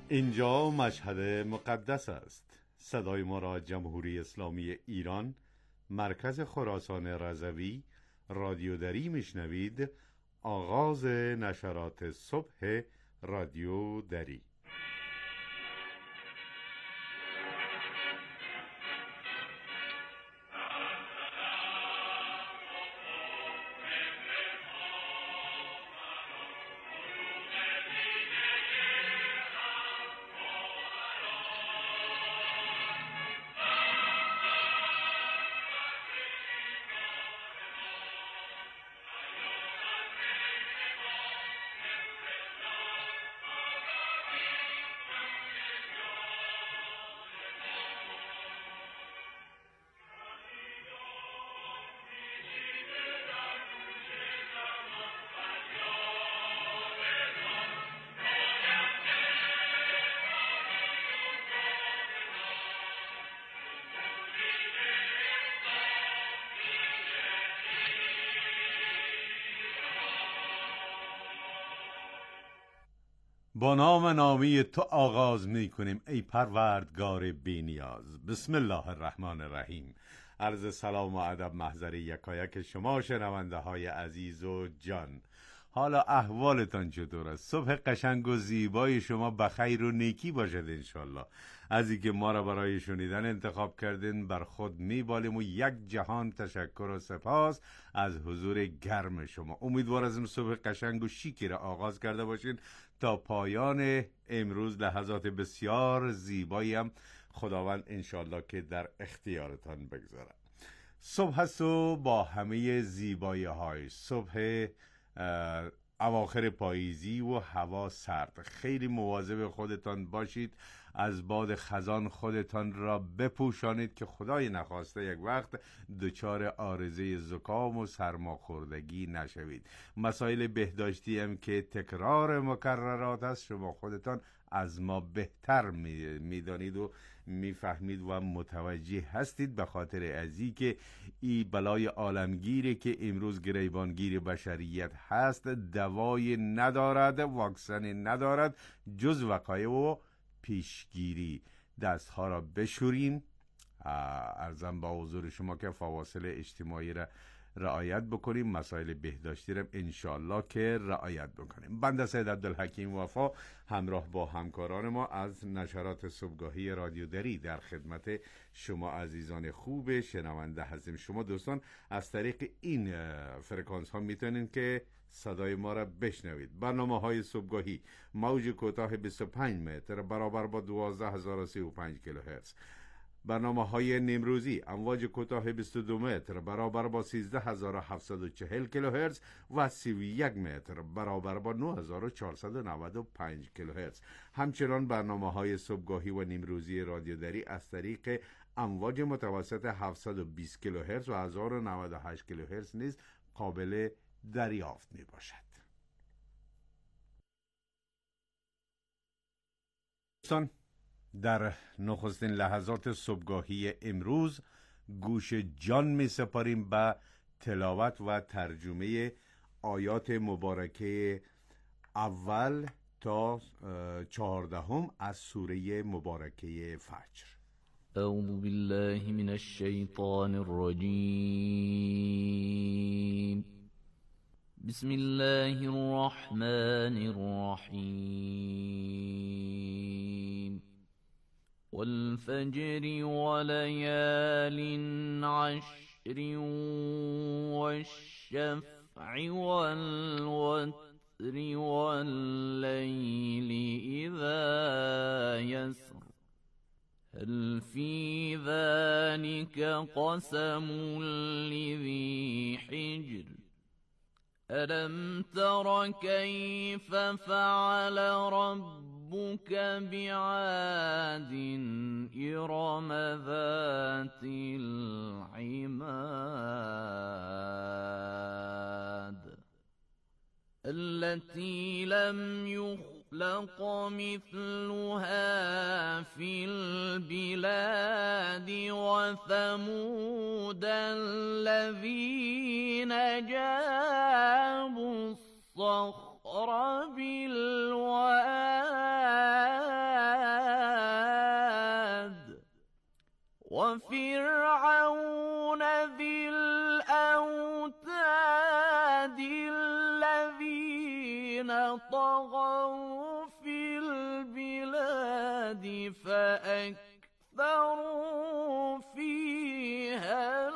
اینجا مشهد مقدس است. صدای ما را جمهوری اسلامی ایران، مرکز خراسان رضوی، رادیو دری میشنوید. آغاز نشرات صبح رادیو دری. با نام نامی تو آغاز می کنیم ای پروردگار بی‌نیاز. بسم الله الرحمن الرحیم. عرض سلام و ادب محضر یکایک شما شنونده های عزیز و جان. حالا احوالتان چطور است؟ صبح قشنگ و زیبای شما بخیر و نیکی باشد انشالله. از اینکه ما را برای شنیدن انتخاب کردین بر خود میبالیم و یک جهان تشکر و سپاس از حضور گرم شما. امیدوار از این صبح قشنگ و شیکی را آغاز کرده باشین تا پایان امروز لحظات بسیار زیبایی هم خداوند انشالله که در اختیارتان بگذارد. صبح است و با همه زیبایی های صبح اواخر پاییزی و هوا سرد. خیلی مواظب خودتان باشید، از باد خزان خودتان را بپوشانید که خدای نخواسته یک وقت دچار عارضه زکام و سرماخوردگی نشوید. مسائل بهداشتی هم که تکرار مکررات است شما خودتان از ما بهتر میدانید و میفهمید و متوجه هستید، به خاطر ازی که این بلای عالمگیری که امروز گریبانگیر بشریت هست دوای ندارد، واکسن ندارد جز وقایع و پیشگیری. دستها را بشورین. ارزم با حضور شما که فواصل اجتماعی را رعایت بکنیم، مسائل بهداشتی را انشالله که رعایت بکنیم. بنده سید عبدالحکیم وفا همراه با همکاران ما از نشرات صبحگاهی رادیو دری در خدمت شما عزیزان خوب شنونده هستیم. شما دوستان از طریق این فرکانس ها میتونین که صدای ما را بشنوید. برنامه های صبحگاهی موج کوتاه 25 متر برابر با 12035 کیلوهرتز، برنامه های نیمروزی امواج کوتاه 22 متر برابر با 13740 کیلوهرتز و 31 متر برابر با 9495 کیلوهرتز. همچنان برنامه های صبحگاهی و نیمروزی رادیو دری از طریق امواج متوسط 720 کیلوهرتز و 1098 کیلوهرتز نیز قابل دریافت می باشد. در نخستین لحظات صبحگاهی امروز گوش جان می سپاریم به تلاوت و ترجمه آیات مبارکه اول تا 14 از سوره مبارکه فجر. اعوذ بالله من الشیطان الرجیم. بسم الله الرحمن الرحیم. والفجر وليال عشر والشفع والوتر والليل إذا يسر هل في ذلك قسم لذي حجر ألم تر كيف فعل ربك بعاد إرم ذات العماد التي لم يخلق مثلها في البلاد وثمود الذين جابوا الصخر بالواد وفرعون ذي الأوتاد الذين طغوا في البلاد فأكثروا فيها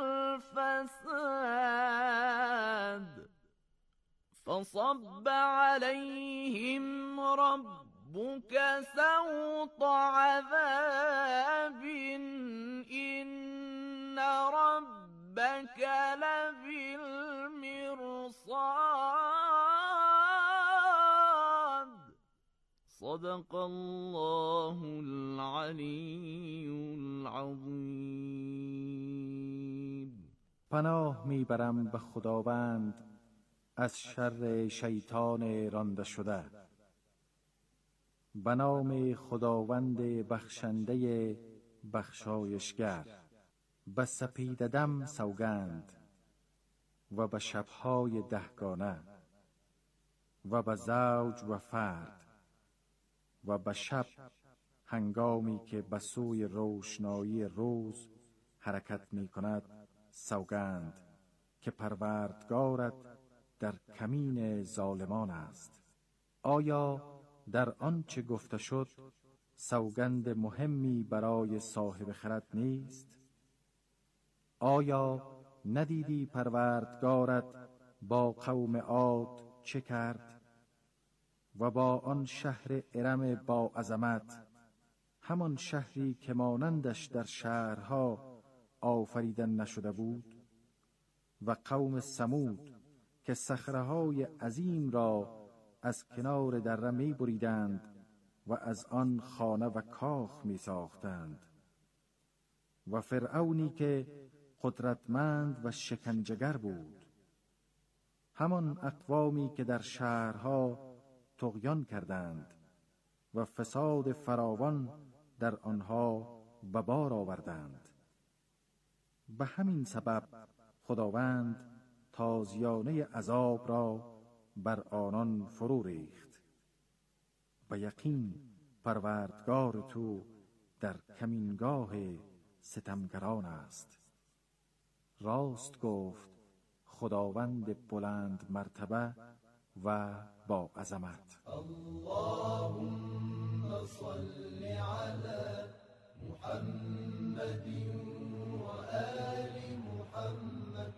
الفساد فصب عليهم ربك سوط عذاب إن ربك لبالمرصاد صدق الله العلی العظیم. پناه میبرم به خداوند از شر شیطان رانده شده. به نام خداوند بخشنده بخشایشگر. به سپیددم سوگند و به شبهای دهگانه و به زوج و فرد و به شب هنگامی که به سوی روشنایی روز حرکت می کند سوگند که پروردگارت در کمین ظالمان است. آیا در آنچه گفته شد سوگند مهمی برای صاحب خرد نیست؟ آیا ندیدی پروردگارت با قوم عاد چه کرد و با آن شهر ارم با عظمت، همان شهری که مانندش در شهرها آفریدن نشده بود، و قوم ثمود که صخره‌های عظیم را از کنار دره می بریدند و از آن خانه و کاخ می ساختند، و فرعونی که قدرتمند و شکنجه‌گر بود، همان اقوامی که در شهرها طغیان کردند و فساد فراوان در آنها به بار آوردند. به همین سبب خداوند تازیانه عذاب را بر آنان فرو ریخت. به یقین پروردگار تو در کمینگاه ستمگران است. راست گفت خداوند بلند مرتبه و با عظمت. اللهم صل على محمد و آل محمد.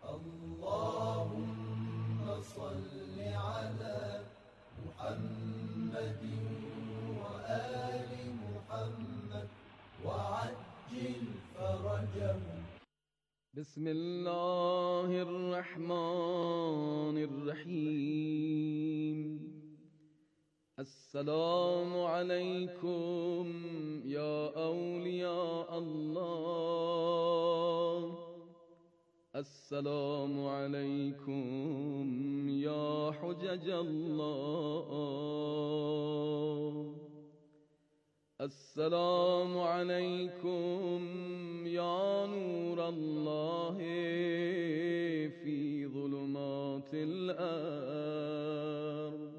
اللهم صل على محمد و آل محمد وعجل فرجهم. بسم الله الرحمن الرحیم. السلام علیکم یا اولیاء الله. السلام علیکم یا حجج الله. السلام علیکم یا نور الله فی ظلمات الارض.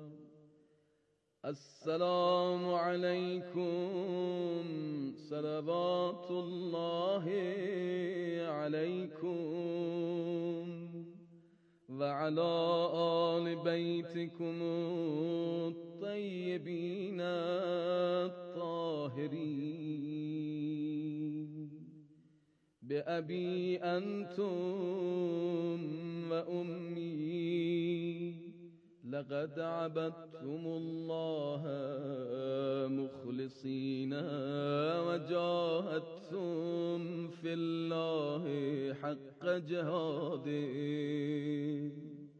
السلام علیکم صلوات الله علیکم و علی آل بیتکم الطیبین الطاهرین. بأبی انتم و امی لقد عبدتم الله مخلصین و جاهدتم فی الله حق جهاده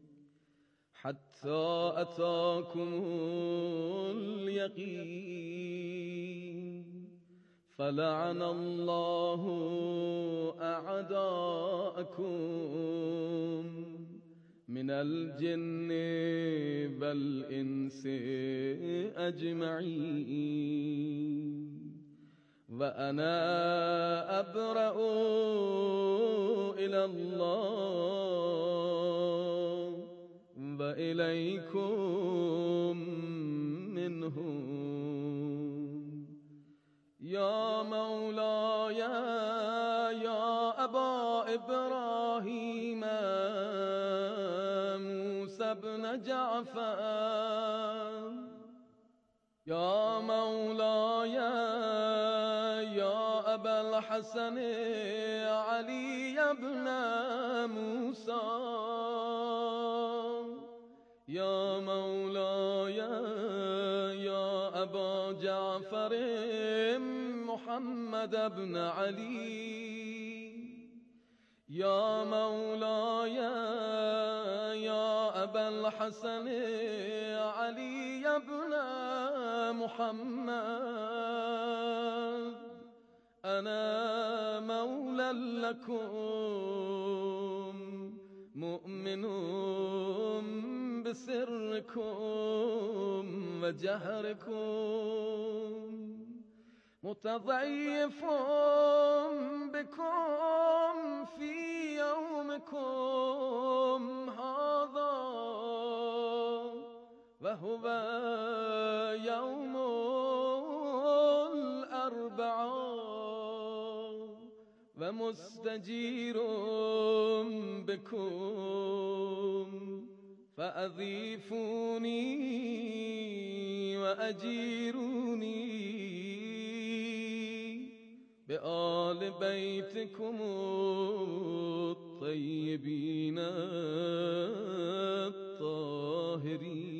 حتی اتاکم الیقین. فلعن الله اعداءکم من الجن والانس اجمعین. و انا ابرأ الى الله و الیکم منهم. یا مولاي إبراهيم موسى بن جعفر يا مولاي يا أبا الحسن علي بن موسى يا مولاي يا أبا جعفر محمد بن علي يا مولاي يا أبا الحسن علي بن محمد أنا مولى لكم مؤمن بسركم وجهركم متضيف بكم في يومكم هذا وهو يوم الأربعاء ومستجير بكم فأضيفوني وأجيروني بآل بيتكم الطيبين الطاهرين.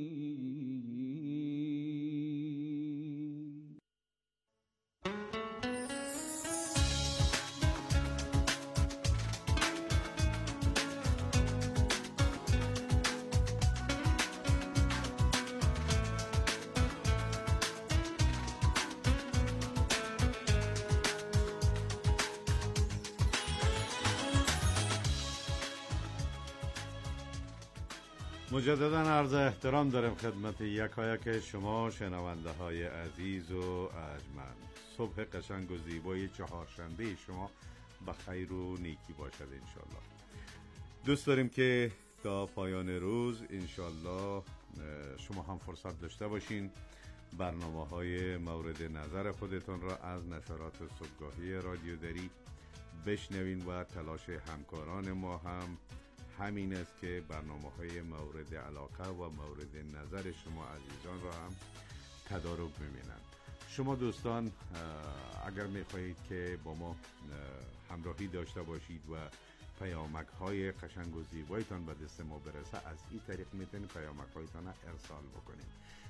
مجددا عرض احترام دارم خدمت یکایک شما شنونده های عزیز و ارجمند. صبح قشنگ و زیبای چهارشنبه شما بخیر و نیکی باشد انشالله. دوست داریم که تا پایان روز انشالله شما هم فرصت داشته باشین برنامه های مورد نظر خودتون را از نشرات صبحگاهی رادیو دری بشنوین و تلاش همکاران ما هم همین است که برنامه‌های مورد علاقه و مورد نظر شما عزیزان را هم تدارک ببینند. شما دوستان اگر می‌خواهید که با ما همراهی داشته باشید و پیامک‌های قشنگ و زیبایتان به دست ما برسه، از این طریق میتونید پیامک‌هایتان را ارسال بکنید.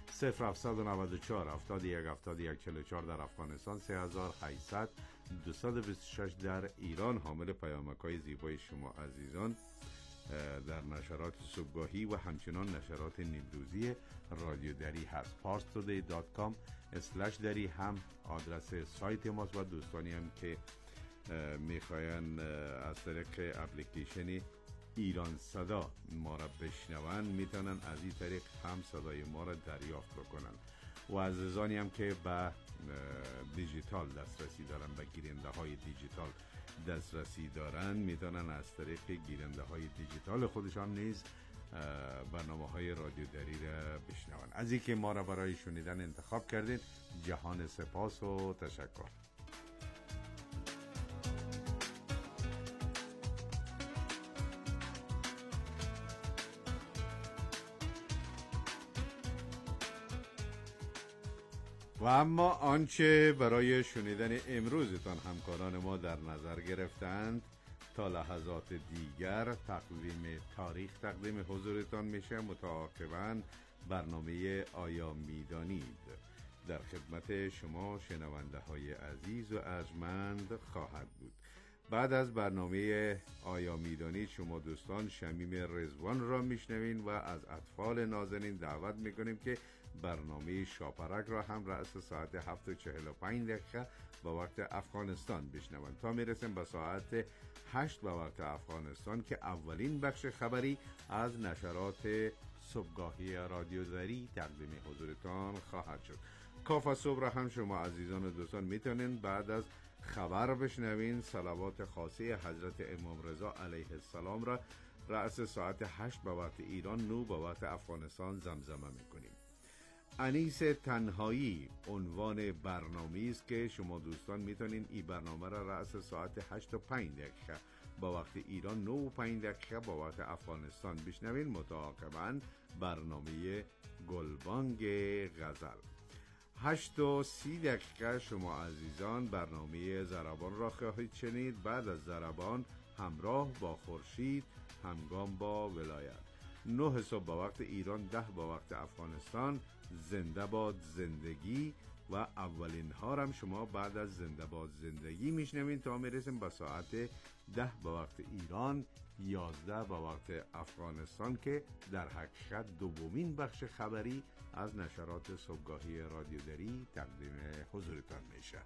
0794 71 71 44 در افغانستان، 3800 226 در ایران حامل پیامک‌های زیبای شما عزیزان در نشرات صبحگاهی و همچنان نشرات نیمروزی رادیو دری هست. parstoday.com/دری هم آدرس سایت ماست و دوستانی هم که میخواین از طریق اپلیکیشن ایران صدا ما را بشنون میتونن از این طریق هم صدای ما را دریافت بکنن و عزیزانی هم که به دیجیتال دسترسی دارن، به گیرنده های دیجیتال دسترسی دارن، میتونن از طریق گیرنده های دیجیتال خودشان نیز برنامه های رادیو دری را بشنون. از اینکه ما را برای شنیدن انتخاب کردید جهان سپاس و تشکر. و اما آنچه برای شنیدن امروزتان همکاران ما در نظر گرفتند تا لحظات دیگر تقویم تاریخ تقدیم حضورتان میشه. متعاقباً برنامه آیا میدانید در خدمت شما شنونده های عزیز و ارجمند خواهد بود. بعد از برنامه آیا میدانید شما دوستان شمیم رضوان را میشنوین و از اطفال نازنین دعوت میکنیم که برنامه شاپرک را هم رأس ساعت 7:45 به وقت افغانستان بشنوند تا میرسیم به ساعت 8 به وقت افغانستان که اولین بخش خبری از نشرات صبحگاهی رادیو دری تقدیم حضورتان خواهد شد. کاف صبح را هم شما عزیزان و دوستان میتونین بعد از خبر بشنوین صلوات خاصه حضرت امام رضا علیه السلام را رأس ساعت 8 به وقت ایران، 9 به وقت افغانستان زمزمه میکنیم. انیس تنهایی عنوان برنامه است که شما دوستان میتونین این برنامه را رأس ساعت 8:05 با وقت ایران 9 و 5 دقیقه با وقت افغانستان بشنوید. متعاقباً برنامه گلبانگ غزل. 8 و 30 دقیقه شما عزیزان برنامه ضربان را خواهید شنید. بعد از ضربان همراه با خورشید همگام با ولایت. 9 صبح با وقت ایران، 10 با وقت افغانستان زنده باد زندگی و اولین ها هم شما بعد از زنده باد زندگی میشنوین تا میرسیم به ساعت 10 با وقت ایران، 11 با وقت افغانستان که در حقیقت دومین بخش خبری از نشرات صبحگاهی رادیو دری تقدیم حضورتان میشه.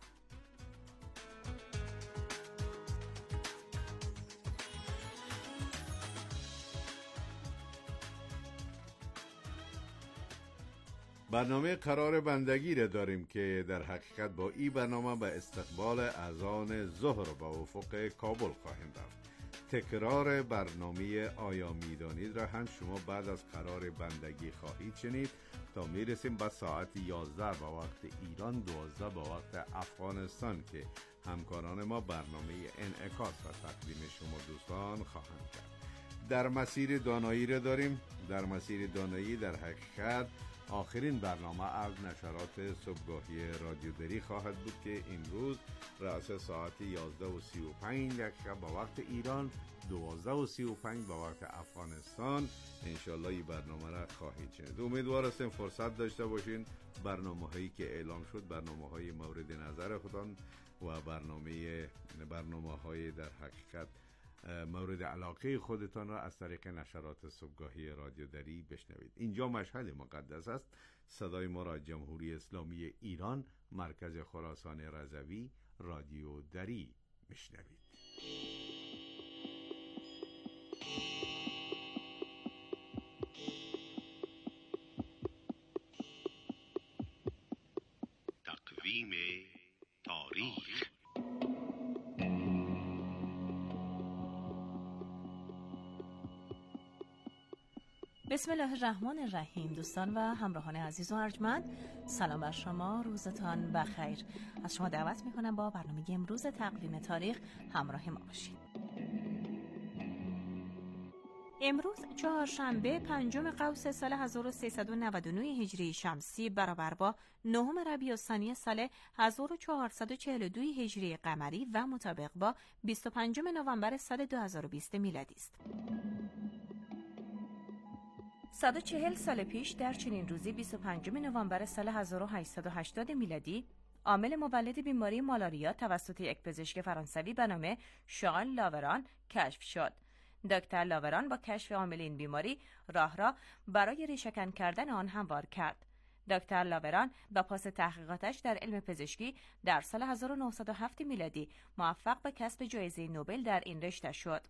برنامه قرار بندگی را داریم که در حقیقت با این برنامه به استقبال اذان ظهر با افق کابل خواهیم رفت. تکرار برنامه آیا میدانید را هم شما بعد از قرار بندگی خواهید شنید تا میرسیم به ساعت 11 با وقت ایران، 12 با وقت افغانستان که همکاران ما برنامه انعکاس را تقدیم شما دوستان خواهند کرد. در مسیر دانایی را داریم. در مسیر دانایی در حقیقت آخرین برنامه از نشرات صبحگاهی رادیو دری خواهد بود که امروز رأس ساعت 11 و 35 دقیقه با وقت ایران، 12 و 35 با وقت افغانستان انشالله این برنامه را خواهید شنید. امیدوار هستیم فرصت داشته باشین برنامه هایی که اعلام شد، برنامه های مورد نظر خودتان و برنامه های در حقیقت مورد علاقه خودتان را از طریق نشرات صبحگاهی رادیو دری بشنوید. اینجا مشهد مقدس است. صدای ما را جمهوری اسلامی ایران، مرکز خراسان رضوی، رادیو دری میشنوید. تقویم تاریخ. بسم الله الرحمن الرحیم. دوستان و همراهان عزیز و ارجمند، سلام بر شما، روزتان بخیر. از شما دعوت میکنم با برنامه امروز تقویم تاریخ همراه ما باشید. امروز چهارشنبه 5 قوس سال 1399 هجری شمسی برابر با 9 ربیع الثانی سال 1442 هجری قمری و مطابق با 25 نوامبر سال 2020 میلادی است. 140 سال پیش در چنین روزی 25 نوامبر سال 1880 میلادی عامل مولد بیماری مالاریا توسط یک پزشک فرانسوی به نام شارل لاوران کشف شد. دکتر لاوران با کشف عامل این بیماری راه را برای ریشه‌کن کردن آن هموار کرد. دکتر لاوران با پاس تحقیقاتش در علم پزشکی در سال 1907 میلادی موفق به کسب جایزه نوبل در این رشته شد.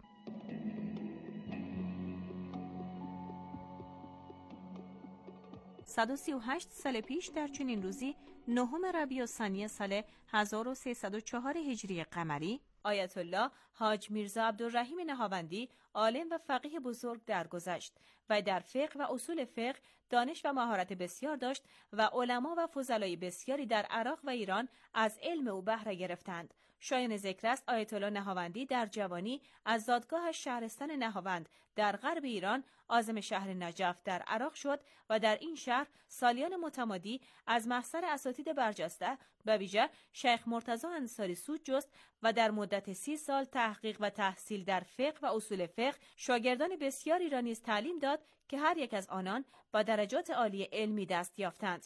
138 سال پیش در چنین روزی 9 ربیع الثانی سال 1304 هجری قمری آیت الله حاج میرزا عبدالرحیم نهاوندی عالم و فقیه بزرگ درگذشت و در فقه و اصول فقه دانش و مهارت بسیار داشت و علما و فضلای بسیاری در عراق و ایران از علم او بهره گرفتند. شایان ذکر است آیت الله نهاوندی در جوانی از زادگاه شهرستان نهاوند در غرب ایران عازم شهر نجف در عراق شد و در این شهر سالیان متمادی از محضر اساتید برجسته به ویژه شیخ مرتضی انصاری سود جست و در مدت 30 سال تحقیق و تحصیل در فقه و اصول فقه شاگردان بسیاری را نیز تعلیم داد که هر یک از آنان با درجات عالی علمی دست یافتند.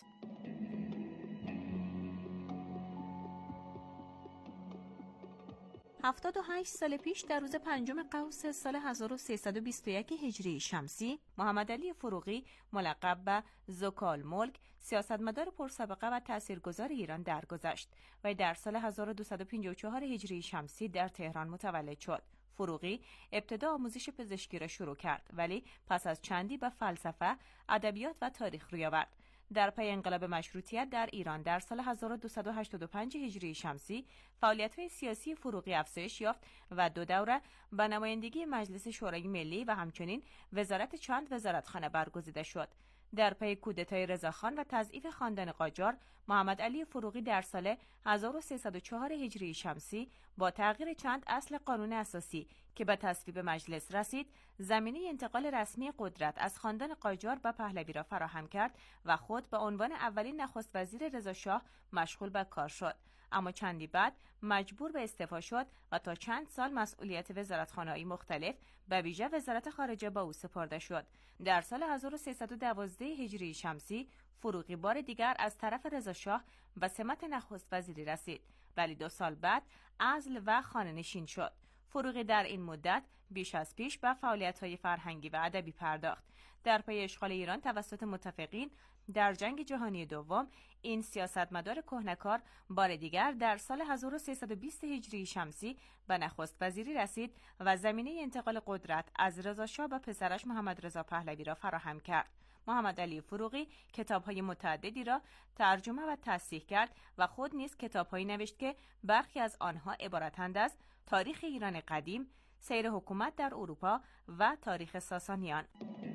78 سال پیش در روز 5 قوس سال 1321 هجری شمسی محمد علی فروغی ملقب به زکال ملک سیاستمدار پرسابقه و تاثیرگذار ایران درگذشت و در سال 1254 هجری شمسی در تهران متولد شد. فروغی ابتدا آموزش پزشکی را شروع کرد ولی پس از چندی به فلسفه، ادبیات و تاریخ روی آورد. در پی انقلاب مشروطیت در ایران در سال 1285 هجری شمسی فعالیت‌های سیاسی فروغی افزایش یافت و 2 دوره به نمایندگی مجلس شورای ملی و همچنین وزارت چند وزارتخانه برگزیده شد. در پی کودتای رضاخان و تضعیف خاندان قاجار، محمد علی فروغی در سال 1304 هجری شمسی با تغییر چند اصل قانون اساسی که به تصویب مجلس رسید، زمینه انتقال رسمی قدرت از خاندان قاجار به پهلوی را فراهم کرد و خود به عنوان اولین نخست وزیر رضاشاه مشغول به کار شد. اما چندی بعد مجبور به استعفا شد و تا چند سال مسئولیت وزارتخانه‌های مختلف به ویژه وزارت خارجه به او سپرده شد. در سال 1312 هجری شمسی فروغی بار دیگر از طرف رضاشاه به سمت نخست وزیری رسید، ولی 2 سال بعد عزل و خانه‌نشین شد. فروغی در این مدت بیش از پیش به فعالیت‌های فرهنگی و ادبی پرداخت. در پی اشغال ایران توسط متفقین در جنگ جهانی دوم، این سیاستمدار کهنه‌کار بار دیگر در سال 1320 هجری شمسی به نخست وزیری رسید و زمینه انتقال قدرت از رضاشاه به پسرش محمد رضا پهلوی را فراهم کرد. محمد علی فروغی کتاب‌های متعددی را ترجمه و تصحیح کرد و خود نیز کتاب‌هایی نوشت که برخی از آنها عبارتند از تاریخ ایران قدیم، سیر حکومت در اروپا و تاریخ ساسانیان.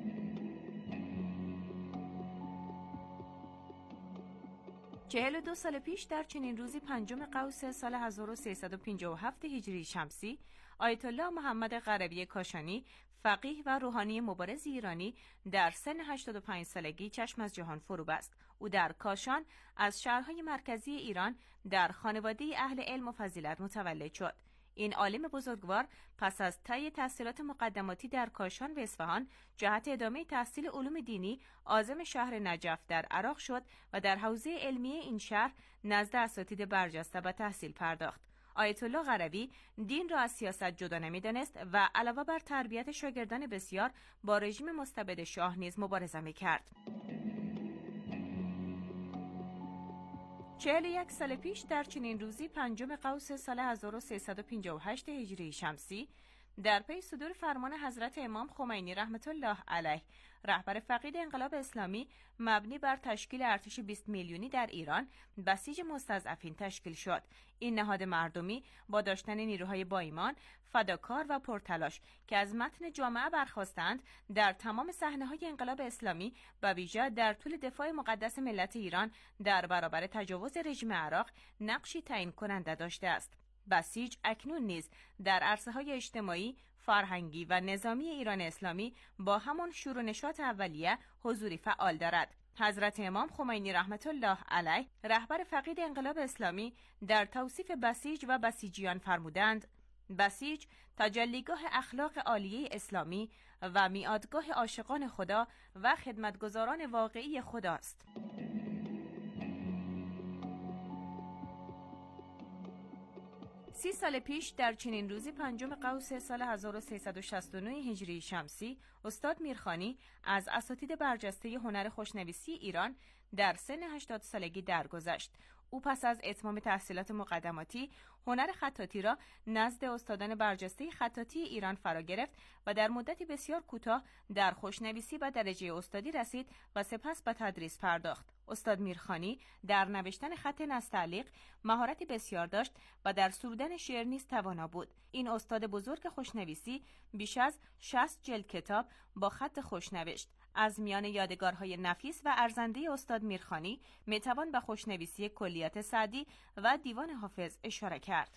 42 سال پیش در چنین روزی 5 قوس سال 1357 هجری شمسی، آیت الله محمد قربی کاشانی، فقیه و روحانی مبارز ایرانی در سن 85 سالگی چشم از جهان فرو بست. او در کاشان از شهرهای مرکزی ایران در خانواده اهل علم و فضیلت متولد شد. این عالم بزرگوار پس از طی تحصیلات مقدماتی در کاشان و اصفهان جهت ادامه تحصیل علوم دینی عازم شهر نجف در عراق شد و در حوزه علمیه این شهر نزد اساتید برجسته به تحصیل پرداخت. آیت الله قربی دین را از سیاست جدا نمی‌دانست و علاوه بر تربیت شاگردان بسیار با رژیم مستبد شاه نیز مبارزه می‌کرد. 41 سال پیش در چنین روزی 5 قوس سال 1358 هجری شمسی در پی صدور فرمان حضرت امام خمینی رحمت الله علیه رهبر فقید انقلاب اسلامی مبنی بر تشکیل ارتش 20 میلیونی در ایران بسیج مستضعفین تشکیل شد. این نهاد مردمی با داشتن نیروهای با ایمان، فداکار و پرتلاش که از متن جامعه برخاستند در تمام صحنه‌های انقلاب اسلامی و ویژه در طول دفاع مقدس ملت ایران در برابر تجاوز رژیم عراق نقشی تعیین کننده داشته است. بسیج اکنون نیز در عرصه‌های اجتماعی، فرهنگی و نظامی ایران اسلامی با همان شور و نشاط اولیه حضوری فعال دارد. حضرت امام خمینی رحمت الله علیه رهبر فقید انقلاب اسلامی در توصیف بسیج و بسیجیان فرمودند: بسیج تجلیگاه اخلاق عالیه اسلامی و میادگاه عاشقان خدا و خدمتگزاران واقعی خداست. 30 سال پیش در چنین روزی 5 قوس سال 1369 هجری شمسی استاد میرخانی از اساتید برجسته هنر خوشنویسی ایران در سن 80 سالگی درگذشت. او پس از اتمام تحصیلات مقدماتی هنر خطاطی را نزد استادان برجسته خطاطی ایران فرا گرفت و در مدتی بسیار کوتاه در خوشنویسی به درجه استادی رسید و سپس به تدریس پرداخت. استاد میرخانی در نوشتن خط نستعلیق مهارتی بسیار داشت و در سرودن شعر نیز توانا بود. این استاد بزرگ خوشنویسی بیش از 60 جلد کتاب با خط خوش نوشت. از میان یادگارهای نفیس و ارزنده استاد میرخانی میتوان به خوشنویسی کلیات سعدی و دیوان حافظ اشاره کرد.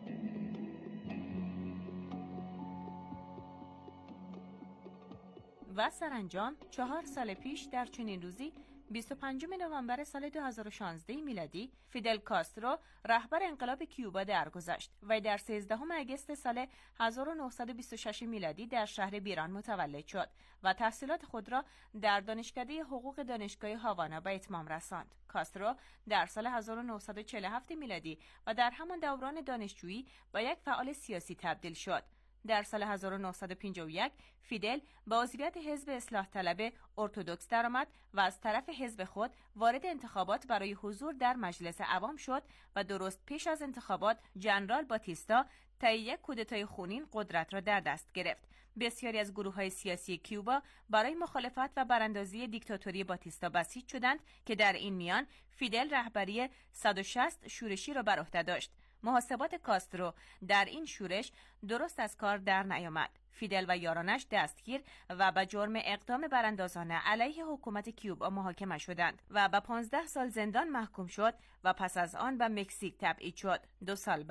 و سرانجام 4 سال پیش در چنین روزی 25 نوامبر سال 2016 میلادی فیدل کاسترو رهبر انقلاب کیوبا درگذشت و در 13 آگوست سال 1926 میلادی در شهر بیران متولد شد و تحصیلات خود را در دانشکده حقوق دانشگاه هاوانا به اتمام رساند. کاسترو در سال 1947 میلادی و در همان دوران دانشجویی به یک فعال سیاسی تبدیل شد. در سال 1951 فیدل به عضویت حزب اصلاح طلب ارتدوکس درآمد و از طرف حزب خود وارد انتخابات برای حضور در مجلس عوام شد و درست پیش از انتخابات ژنرال باتیستا طی یک کودتای خونین قدرت را در دست گرفت. بسیاری از گروه‌های سیاسی کیوبا برای مخالفت و براندازی دیکتاتوری باتیستا بسیج شدند که در این میان فیدل رهبری 160 شورشی را بر عهده داشت. محاسبات کاسترو در این شورش درست از کار در نیامد. فیدل و یارانش دستگیر و به جرم اقدام براندازانه علیه حکومت کیوبا محاکمه شدند و به 15 سال زندان محکوم شد و پس از آن به مکزیک تبعید شد. 2 سال بعد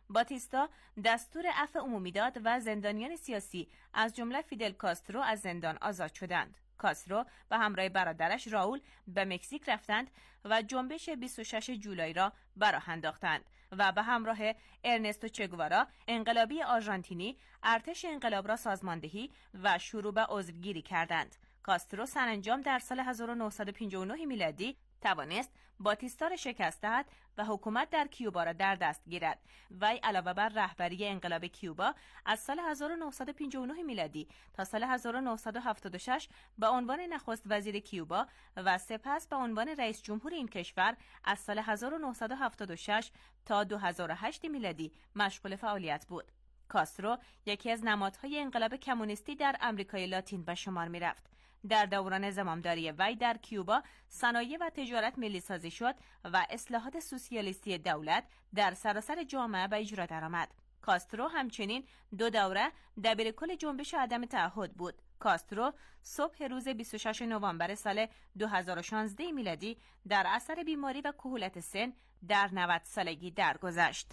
باتیستا دستور عفو عمومی داد و زندانیان سیاسی از جمله فیدل کاسترو از زندان آزاد شدند. کاسترو و همراه برادرش راول به مکزیک رفتند و جنبش 26 جولای را براه انداختند و به همراه ارنستو چگوارا انقلابی آرژانتینی ارتش انقلاب را سازماندهی و شروع به عضوگیری کردند. کاسترو سرانجام در سال 1959 میلادی توانست باتیستا را شکست دهد و حکومت در کیوبا را در دست گیرد. وی علاوه بر رهبری انقلاب کیوبا از سال 1959 میلادی تا سال 1976 به عنوان نخست وزیر کیوبا و سپس به عنوان رئیس جمهور این کشور از سال 1976 تا 2008 میلادی مشغول فعالیت بود. کاسترو یکی از نمادهای انقلاب کمونیستی در آمریکای لاتین به شمار می‌رفت. در دوران زمامداری وی در کیوبا صنایع و تجارت ملی‌سازی شد و اصلاحات سوسیالیستی دولت در سراسر جامعه به اجرا درآمد. کاسترو همچنین 2 دوره دبیرکل جنبش عدم تعهد بود. کاسترو صبح روز 26 نوامبر سال 2016 میلادی در اثر بیماری و کهولت سن در 90 سالگی درگذشت.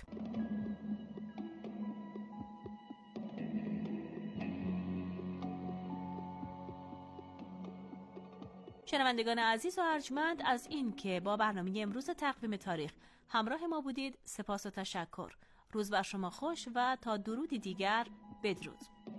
شنوندگان عزیز و ارجمند، از این که با برنامه امروز تقویم تاریخ همراه ما بودید سپاس و تشکر. روز بر شما خوش و تا درودی دیگر بدرود.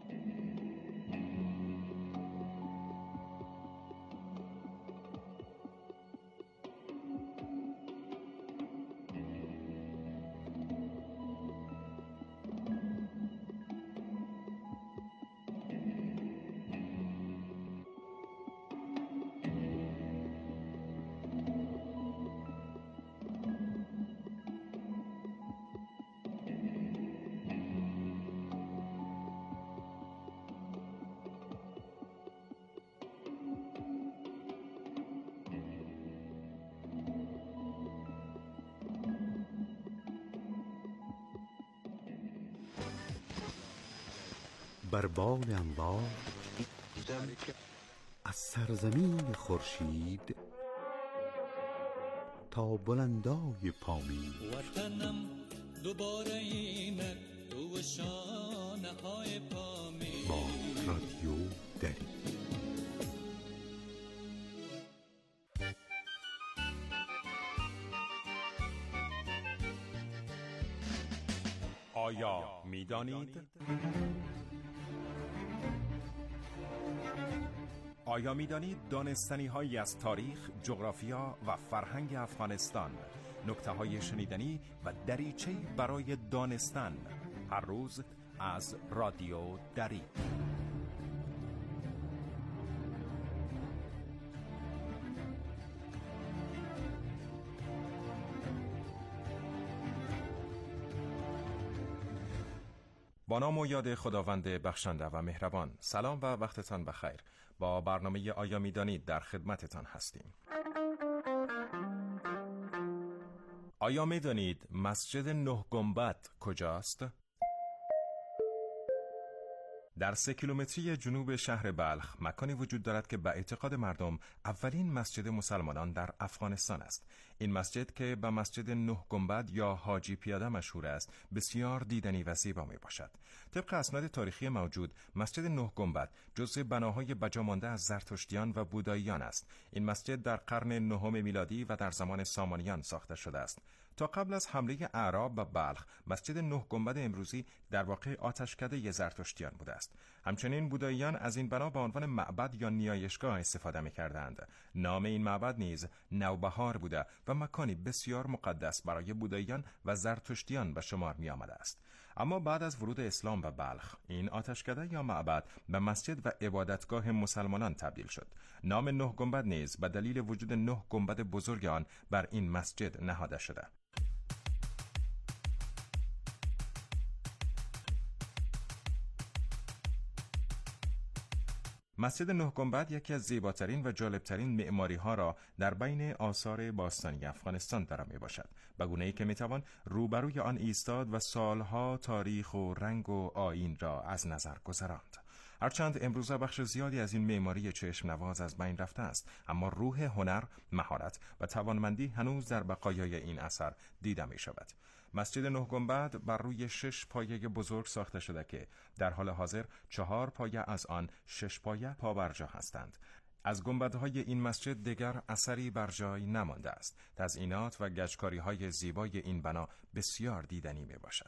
بر بال انبار از سرزمین خورشید تا بلندای پامید وطنم دوباره اینک تو شانه های پامید با رادیو دری. آیا می‌دانید؟ آیا می‌دانید دانستنی‌هایی از تاریخ، جغرافیا و فرهنگ افغانستان، نکته‌های شنیدنی و دریچه‌ای برای دانستن، هر روز از رادیو دری. با نام و یاد خداوند بخشنده و مهربان. سلام و وقتتان بخیر. با برنامه آیا می‌دانید در خدمتتان هستیم. آیا می‌دانید مسجد 9 گنبد کجاست؟ در 3 کیلومتری جنوب شهر بلخ مکانی وجود دارد که به اعتقاد مردم اولین مسجد مسلمانان در افغانستان است. این مسجد که به مسجد 9 گنبد یا حاجی پیاده مشهور است، بسیار دیدنی و زیبا می باشد. طبق اسناد تاریخی موجود، مسجد 9 گنبد جزو بناهای بجامانده از زرتشتیان و بوداییان است. این مسجد در قرن 9 میلادی و در زمان سامانیان ساخته شده است. تا قبل از حمله اعراب به بلخ، مسجد 9 گنبد امروزی در واقع آتشکده زرتشتیان بوده است. همچنین بوداییان از این بنا به عنوان معبد یا نیایشگاه استفاده می‌کردند. نام این معبد نیز نوبهار بوده و مکانی بسیار مقدس برای بوداییان و زرتشتیان به شمار می‌آمده است. اما بعد از ورود اسلام به بلخ، این آتشکده یا معبد به مسجد و عبادتگاه مسلمانان تبدیل شد. نام 9 گنبد نیز به دلیل وجود 9 گنبد بزرگ آن بر این مسجد نهاده شده. مسجد 9 گنبد یکی از زیباترین و جالبترین معماری‌ها را در بین آثار باستانی افغانستان در می باشد، به گونه‌ای که می‌توان روبروی آن ایستاد و سالها تاریخ و رنگ و آیین را از نظر گذراند. هرچند امروزه بخش زیادی از این معماری چشم نواز از بین رفته است، اما روح هنر، مهارت و توانمندی هنوز در بقایای این اثر دیده می شود. مسجد 9 گنبد بر روی 6 پایه بزرگ ساخته شده که در حال حاضر 4 پایه از آن 6 پایه پابرجا هستند. از گنبدهای این مسجد دیگر اثری بر جای نمانده است. تزئینات و گچکاری‌های زیبای این بنا بسیار دیدنی میباشد.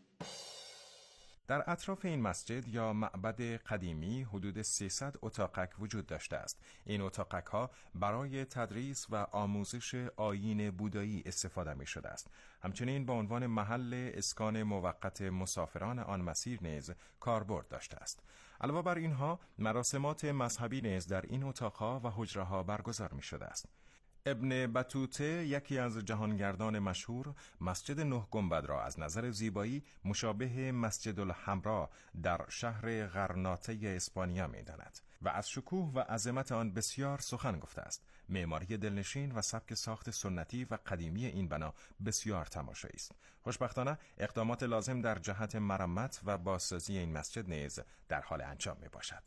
در اطراف این مسجد یا معبد قدیمی حدود 300 اتاقک وجود داشته است. این اتاقک‌ها برای تدریس و آموزش آیین بودایی استفاده می شده است. همچنین به عنوان محل اسکان موقت مسافران آن مسیر نیز کاربرد داشته است. علاوه بر اینها مراسمات مذهبی نیز در این اتاق‌ها و حجره‌ها برگزار می شده است. ابن بطوطه، یکی از جهانگردان مشهور، مسجد 9 گنبد را از نظر زیبایی مشابه مسجد الحمرا در شهر غرناطه اسپانیا می‌داند و از شکوه و عظمت آن بسیار سخن گفته است. معماری دلنشین و سبک ساخت سنتی و قدیمی این بنا بسیار تماشایی است. خوشبختانه اقدامات لازم در جهت مرمت و بازسازی این مسجد نیز در حال انجام میباشد.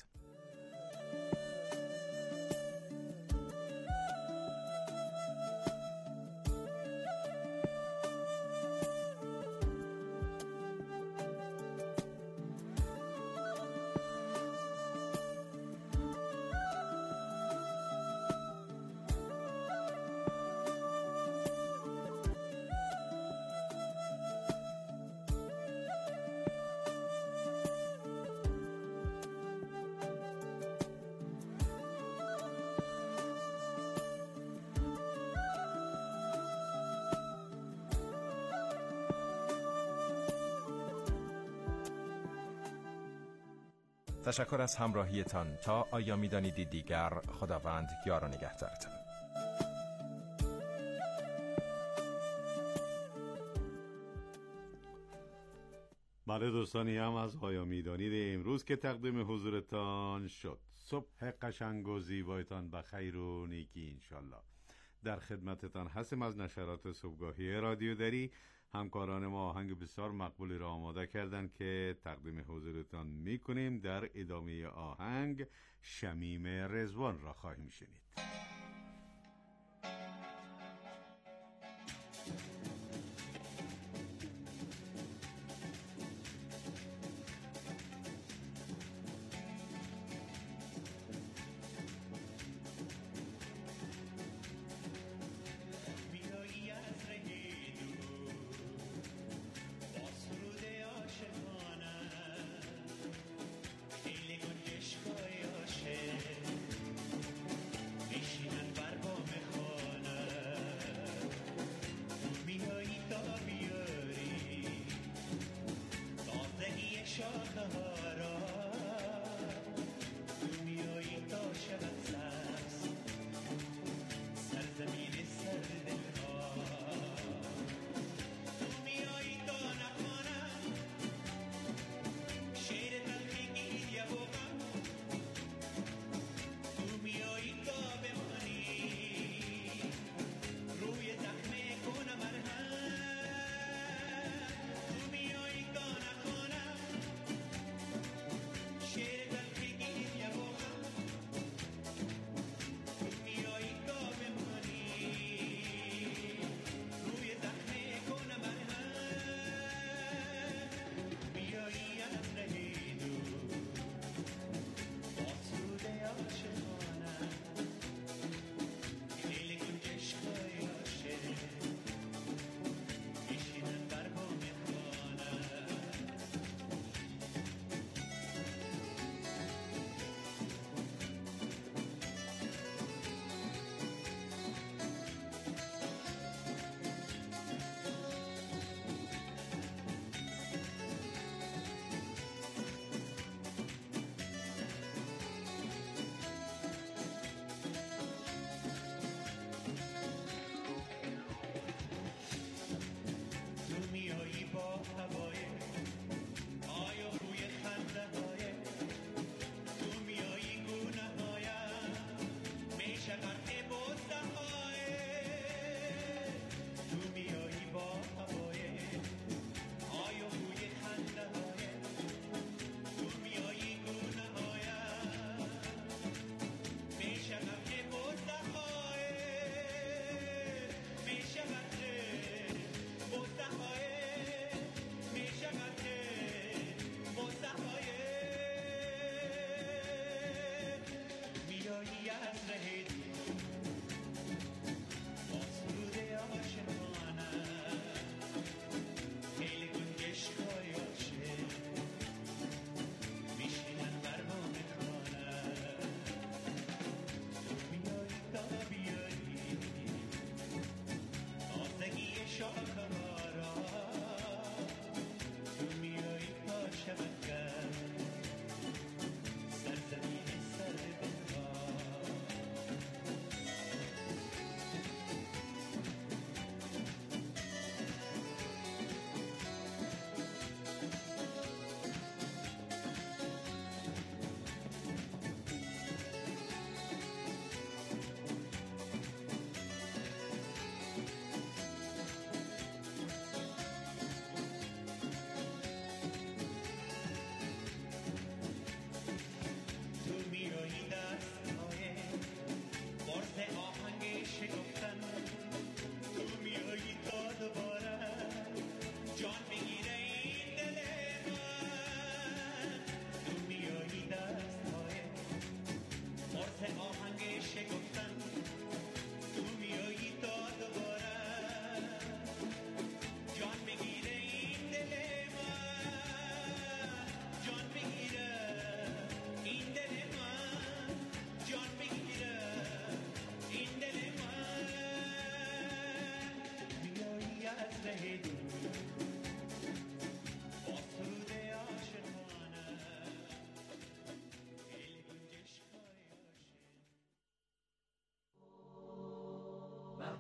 تشکر از همراهیتان. تا آیامی دانیدی دیگر، خداوند یار و نگهدارتان. بله دوستانی، هم از آیامی دانید امروز که تقدیم حضورتان شد. صبح قشنگ و زیبایتان بخیر و نیکی انشالله. در خدمتتان هستیم از نشرات صبحگاهی رادیو دری. همکاران ما آهنگ بسیار مقبولی را آماده کردند که تقدیم حضورتان میکنیم. در ادامه آهنگ شمیم رضوان را خواهیم شنید. میشی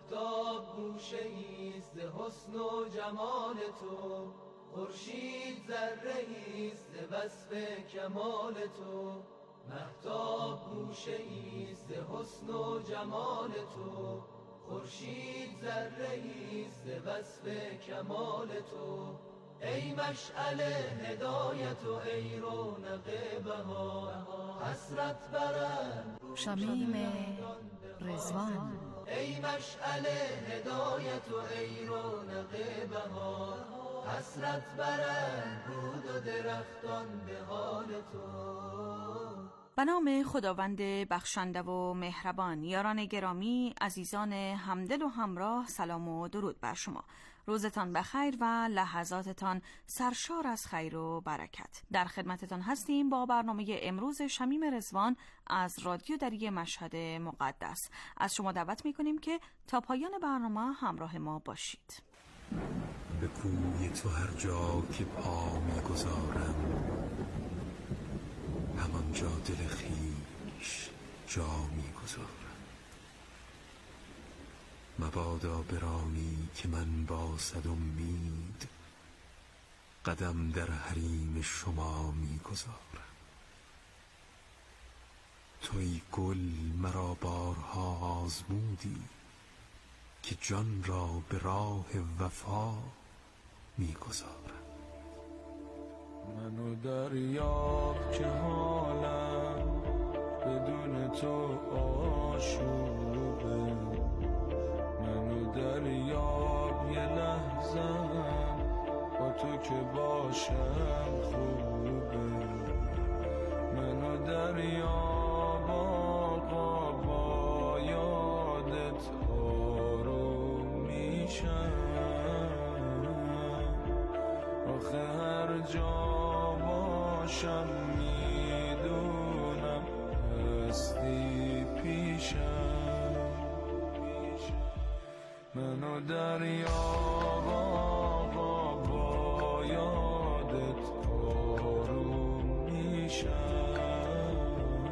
مهتاب گوشه‌ایست ز حسن و جمال تو، خورشید ذره‌ایست ز وصف کمال تو. مهتاب گوشه‌ایست ز حسن و جمال تو، خورشید ذره‌ایست ز وصف کمال تو. ای مشعل هدایت و ای رونق بهار، حسرت برند شمیم رضوان. ای مشعل هدایت و ای رونق بهار، حسرت برند رود و درختان به حال تو. به نام خداوند بخشنده و مهربان. یاران گرامی، عزیزان همدل و همراه، سلام و درود بر شما. روزتان بخیر و لحظاتتان سرشار از خیر و برکت. در خدمتتان هستیم با برنامه امروز شمیم رضوان از رادیو دری مشهد مقدس. از شما دعوت می‌کنیم که تا پایان برنامه همراه ما باشید. به کوی تو هر جا که پا می‌گذارم، همانجا دل خویش جا می‌گذارم. مبادا برانی که من با صد امید، قدم در حریم شما می‌گذارم. توی گل مرا بارها آزمودی، که جان را به راه وفا می‌گذارم. منو دریاب که حالم بدون تو آشوبه، منو دریاب یه لحظه با تو که باشم خوبه. منو دریاب آقا با یادت آروم میشم، آخه هر جا باشم میدونم هستی پیشم. منو دریاب آقا با یادت آروم میشم،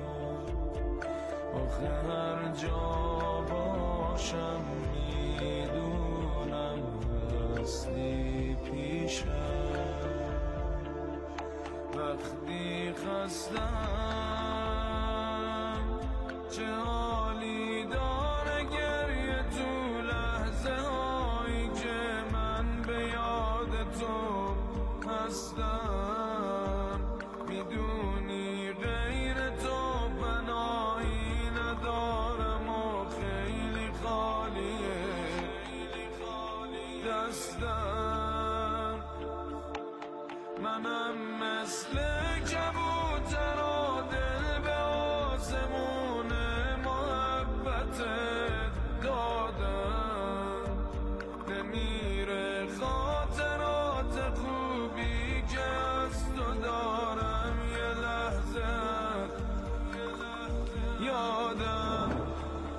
آخه هر جا باشم میدونم هستی پیشم. وقتی خستم چه حالی داره گریه تو لحظه هایی که من به یاد تو هستم. میدونی غیر تو پناهی ندارم و خیلی خالیه دستم. منم مثل کبوتر و دل به آسمون محبتت دادم. نمیره خاطرات خوبی که از تو دارم یه لحظه یادم.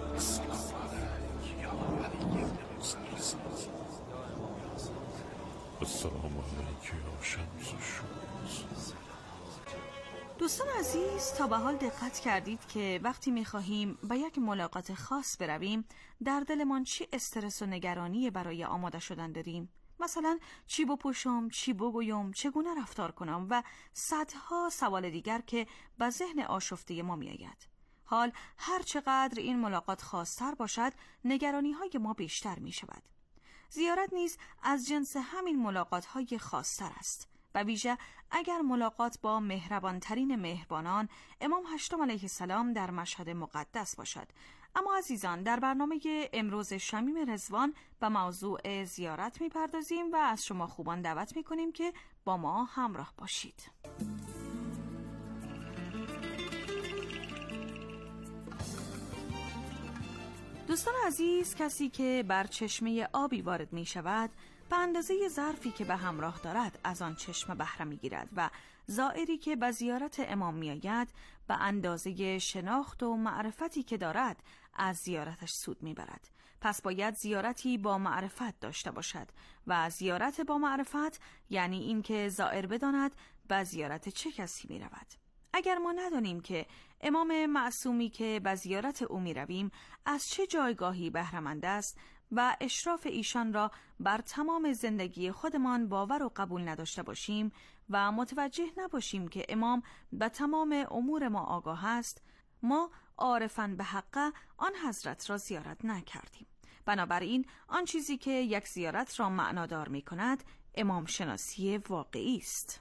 السلام علیکم یا شمس الشموس. دوستان عزیز، تا به حال دقت کردید که وقتی می‌خواهیم به یک ملاقات خاص برویم، در دلمان چه استرس و نگرانی برای آماده شدن داریم؟ مثلا چی بپوشم، چی بگویم، چگونه رفتار کنم و صدها سوال دیگر که به ذهن آشفته ما می‌آید. حال هر چقدر این ملاقات خاص‌تر باشد، نگرانی‌های ما بیشتر می‌شود. زیارت نیز از جنس همین ملاقات‌های خاص‌تر است. و ویژه اگر ملاقات با مهربانترین مهربانان امام هشتم علیه السلام در مشهد مقدس باشد. اما عزیزان، در برنامه امروز شمیم رضوان به موضوع زیارت می‌پردازیم و از شما خوبان دعوت می‌کنیم که با ما همراه باشید. دوستان عزیز، کسی که بر چشمه آبی وارد می شود به اندازه ظرفی که به همراه دارد از آن چشمه بهره می گیرد و زائری که به زیارت امام می آید به اندازه شناخت و معرفتی که دارد از زیارتش سود می برد. پس باید زیارتی با معرفت داشته باشد و زیارت با معرفت یعنی این که زائر بداند به زیارت چه کسی می رود. اگر ما ندانیم که امام معصومی که به زیارت او می رویم از چه جایگاهی بهره‌مند است، و اشراف ایشان را بر تمام زندگی خودمان باور و قبول نداشته باشیم و متوجه نباشیم که امام به تمام امور ما آگاه است، ما عارفاً به حق آن حضرت را زیارت نکردیم. بنابراین آن چیزی که یک زیارت را معنادار می کند امام شناسی واقعی است.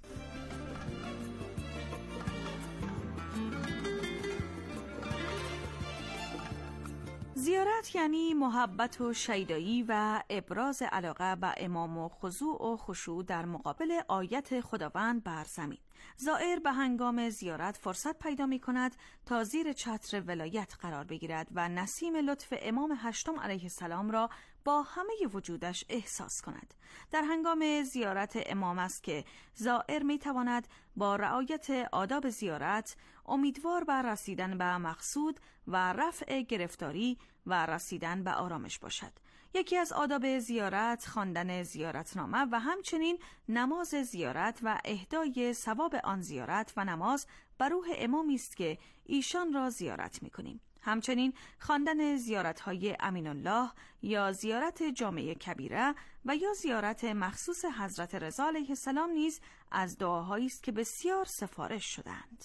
زیارت یعنی محبت و شیدایی و ابراز علاقه به امام و خضوع و خشوع در مقابل آیت خداوند بر زمین. زائر به هنگام زیارت فرصت پیدا می کند تا زیر چتر ولایت قرار بگیرد و نسیم لطف امام هشتم علیه السلام را با همه وجودش احساس کند. در هنگام زیارت امام است که زائر می تواند با رعایت آداب زیارت امیدوار بر رسیدن به مقصود و رفع گرفتاری و رسیدن به آرامش باشد. یکی از آداب زیارت خواندن زیارتنامه و همچنین نماز زیارت و اهدای ثواب آن زیارت و نماز بر روح امامی است که ایشان را زیارت می‌کنیم. همچنین خواندن زیارت‌های امین الله یا زیارت جامع کبیره و یا زیارت مخصوص حضرت رضا علیه السلام نیز از دعاهایی است که بسیار سفارش شدند.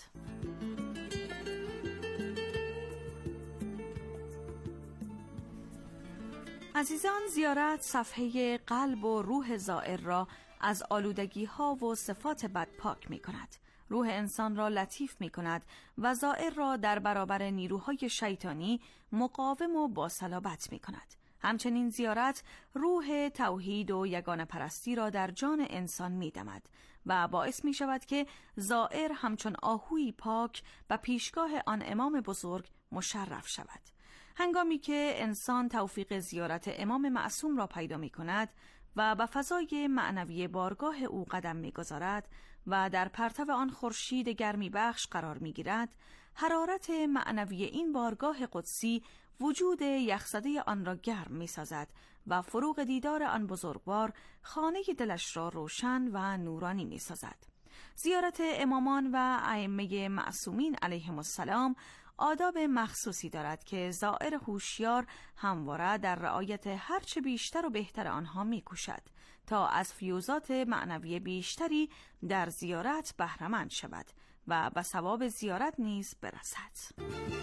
عزیزان، زیارت صفحه قلب و روح زائر را از آلودگی‌ها و صفات بد پاک می‌کند. روح انسان را لطیف می‌کند و زائر را در برابر نیروهای شیطانی مقاوم و باصلابت می‌کند. همچنین زیارت روح توحید و یگانه پرستی را در جان انسان می‌دمد و باعث می‌شود که زائر همچون آهوی پاک به پیشگاه آن امام بزرگ مشرف شود. هنگامی که انسان توفیق زیارت امام معصوم را پیدا می‌کند و به فضای معنوی بارگاه او قدم می‌گذارد و در پرتو آن خورشید گرمی بخش قرار می‌گیرد، حرارت معنوی این بارگاه قدسی وجود یخزده آن را گرم می‌سازد و فروغ دیدار آن بزرگوار خانه دلش را روشن و نورانی می‌سازد. زیارت امامان و ائمه معصومین علیهم السلام آداب مخصوصی دارد که زائر هوشیار همواره در رعایت هرچه بیشتر و بهتر آنها می‌کوشد تا از فیوزات معنوی بیشتری در زیارت بهره‌مند شود و به ثواب زیارت نیز برسد.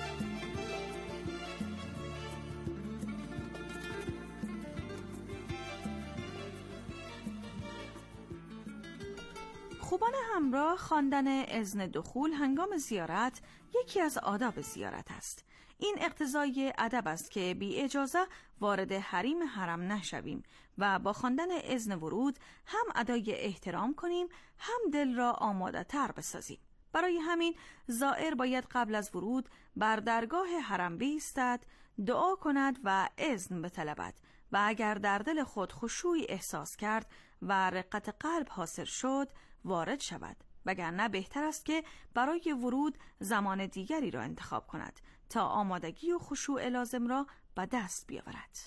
خوبان همراه، خواندن اذن دخول هنگام زیارت یکی از آداب زیارت است. این اقتضای ادب است که بی اجازه وارد حریم حرم نشویم و با خواندن اذن ورود هم ادای احترام کنیم، هم دل را آماده تر بسازیم. برای همین زائر باید قبل از ورود بر درگاه حرم بایستد، دعا کند و اذن بطلبد و اگر در دل خود خشوعی احساس کرد و رقت قلب حاصل شد وارد شود، وگرنه بهتر است که برای ورود زمان دیگری را انتخاب کند تا آمادگی و خشوع لازم را به دست بیاورد.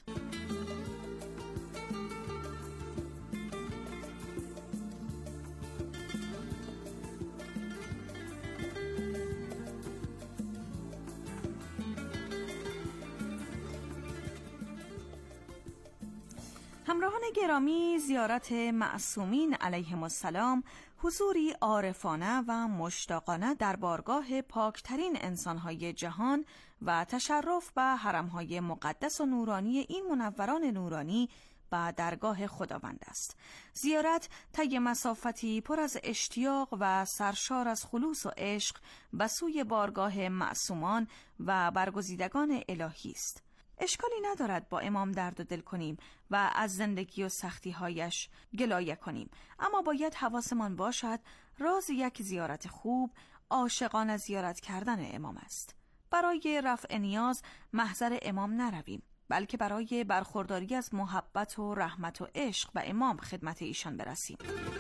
همراهان گرامی، زیارت معصومین علیهم السلام حضوری عارفانه و مشتاقانه در بارگاه پاکترین انسانهای جهان و تشرف به حرمهای مقدس و نورانی این منوران نورانی به درگاه خداوند است. زیارت طی مسافتی پر از اشتیاق و سرشار از خلوص و عشق به سوی بارگاه معصومان و برگزیدگان الهی است. اشکالی ندارد با امام درد و دل کنیم و از زندگی و سختی‌هایش گلایه کنیم، اما باید حواسمان باشد راز یک زیارت خوب عاشقانه زیارت کردن امام است. برای رفع نیاز محضر امام نرویم، بلکه برای برخورداری از محبت و رحمت و عشق به امام خدمت ایشان برسیم.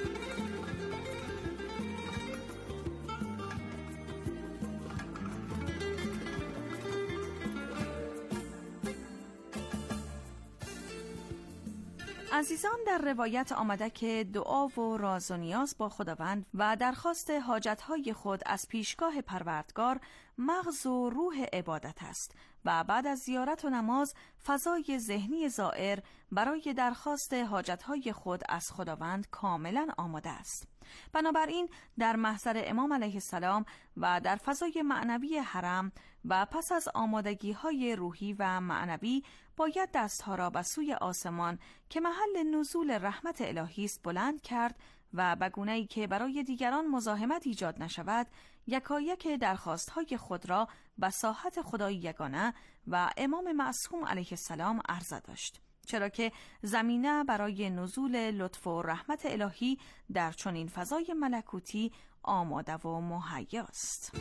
عزیزان، در روایت آمده که دعا و راز و نیاز با خداوند و درخواست حاجتهای خود از پیشگاه پروردگار مغز و روح عبادت است و بعد از زیارت و نماز فضای ذهنی زائر برای درخواست حاجتهای خود از خداوند کاملا آماده است. بنابراین در محضر امام علیه السلام و در فضای معنوی حرم و پس از آمادگی‌های روحی و معنوی باید دستها را به سوی آسمان که محل نزول رحمت الهی است بلند کرد و به گونه‌ای که برای دیگران مزاحمت ایجاد نشود یکایک درخواست‌های خود را به ساحت خدای یگانه و امام معصوم علیه السلام عرضه داشت، چرا که زمینه برای نزول لطف و رحمت الهی در چنین فضای ملکوتی آماده و مهیاست.